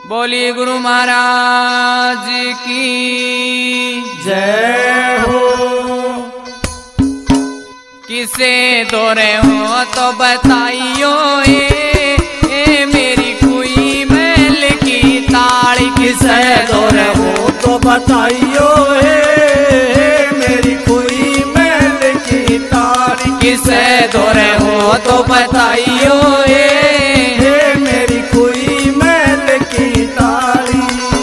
बोली गुरु महाराज की जय हो। किसे दौरे हो तो बताइयो ए मेरी कोई महल की ताड़ी। किसे दौरे हो तो बताइयो मेरी कोई महल की ताड़ी। किसे दौरे हो तो बताइयो मेरी कोई महल की ताड़ी।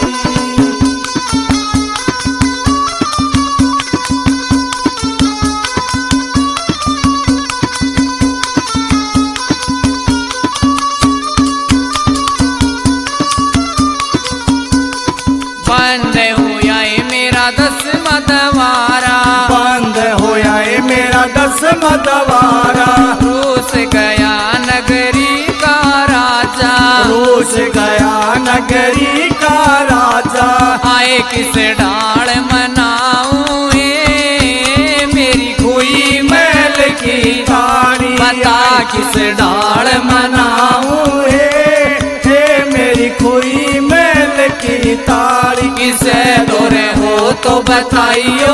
बंद हुआ मेरा 10वां दवारा। बंद होया मेरा 10वां दवारा। रूस गया नगरी का राजा। रूस गया नगरी का राजा। आए किस डाल मनाऊं मेरी कोई महल की ताड़ी। बता किस डाल मनाऊं मेरी कोई महल की ताड़ी। किसे दौरे हो तो बताइयो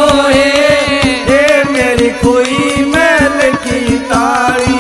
मेरी कोई महल की ताड़ी।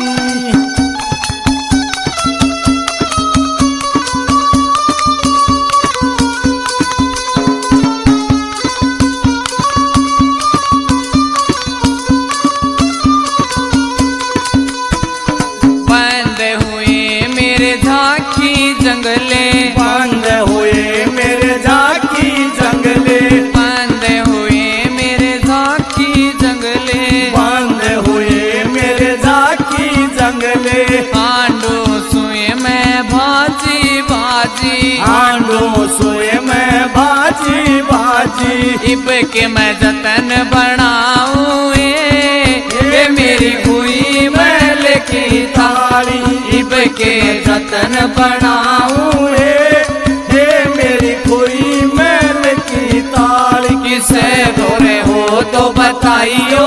बंद हुए मेरे झांकी जंगले। बंद हुए मेरे झांकी जंगले। बंद हुए मेरे झांकी जंगले। बंद हुए मेरे झांकी जंगले। आंडो सुए मैं भाजी भाजी। आंडो सोए मैं भाजी भाजी। इब के मैं जतन बनाऊं मेरी कोई महल की ताड़ी। इब के जतन बनाऊं मेरी कोई महल की ताड़ी। किसे दौरे हो तो बताइयो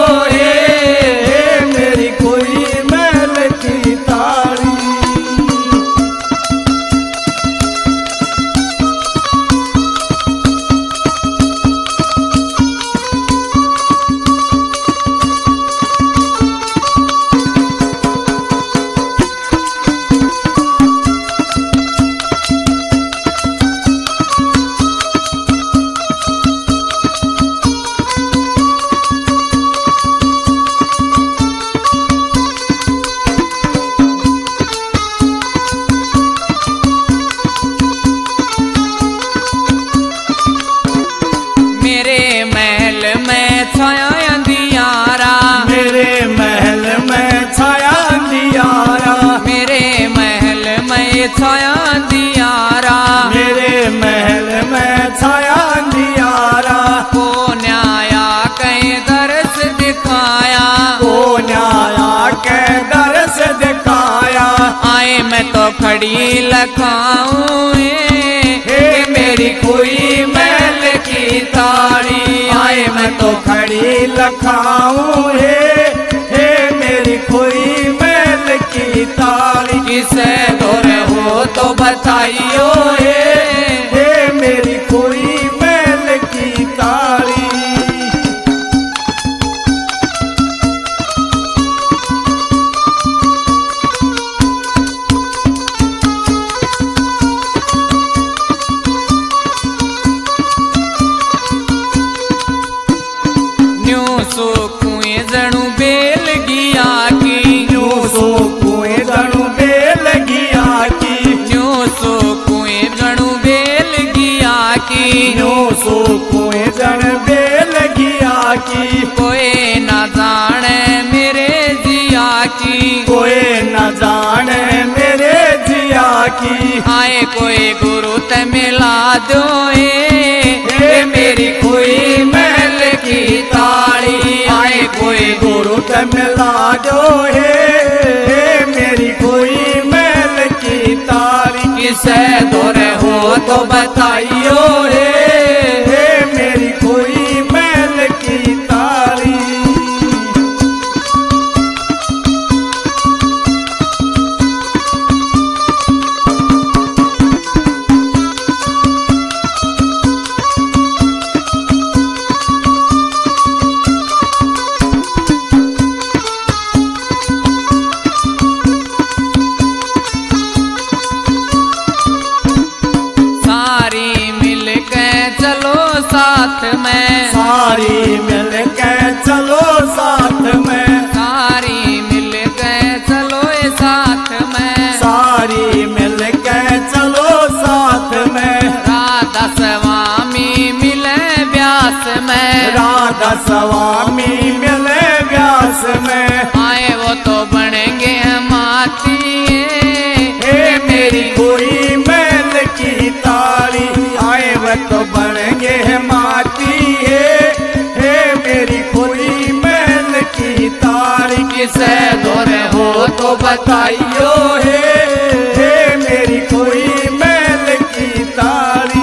मेरी कोई महल की ताड़ी। मेरे महल में छाया अंधियारा। मेरे महल में छाया अंधियारा। मेरे महल में छाया अंधियारा। मेरे महल में छाया अंधियारा। को न्याया कहीं दर्श दिखाया। को न्याया के दर्श दिखाया। आए मैं तो खड़ी लखाऊं मेरी कोई महल की ताड़ी। आए मैं तो खड़ी लखाऊं मेरी कोई महल की ताड़ी। किसे दौरे हो तो बताइयो मेरी कोई महल की ताड़ी। न्यू सो कुएं जणू बेल गिया की। न्यू सो कुएं जणू बेल गिया की। न्यू सो कुएं जणू बेल गिया की। न्यू सो कुएं जण बेल गिया की। कोई ना जाने मेरे जिया की। कोई न जाने मेरे जिया की। आए कोई गुरु ते मिला दो मेरी कोई महल की ताड़ी। आए कोई गुरु ते मिला दो मेरी कोई महल की ताड़ी। किसे दौरे हो तो बताइयो मेरी कोई महल की ताड़ी। चलो साथ में, सारी मिल के चलो साथ में, सारी मिल के चलो साथ में, सारी मिल के चलो साथ में। राधा स्वामी मिले व्यास में, राधा स्वामी मिले व्यास में। आए वो तो बनेंगे माती, हे मेरी कोई मैल की तारी, आए वह तो बनेंगे माटी है। हे मेरी कोई मैल की तारी, किसे दूर हो तो बताइयो हे, हे मेरी कोई मैल की तारी।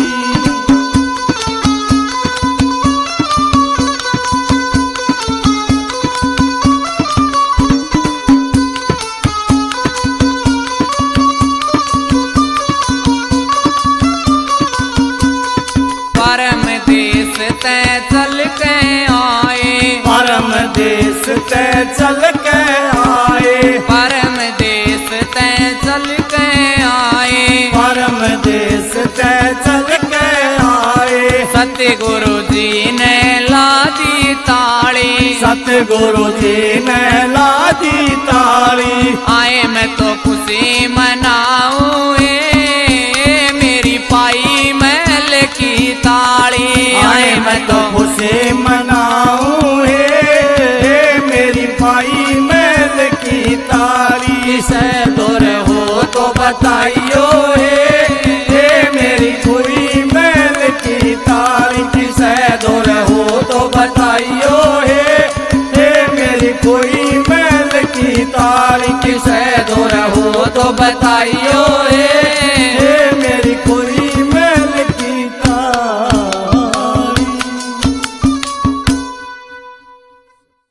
परम देश ते चल के आए, परम देश ते चल के आए, परम देश ते चल के आए, परम देश ते चल के आए। सतगुरु जी ने ला दी ताली, सतगुरु जी ने ला दी ताली, आए मैं तो खुशी मनाऊं, मेरी पाई महल की ताली। आए मैं तो खुशी मनाऊं हे, मेरी भाई मैल की तारी। से दूर हो तो बताइयो हे, मेरी कोई मैल की तारी। से दूर हो तो बताइयो हे, मेरी कोई मैल की तारी। से दूर हो तो बताइयो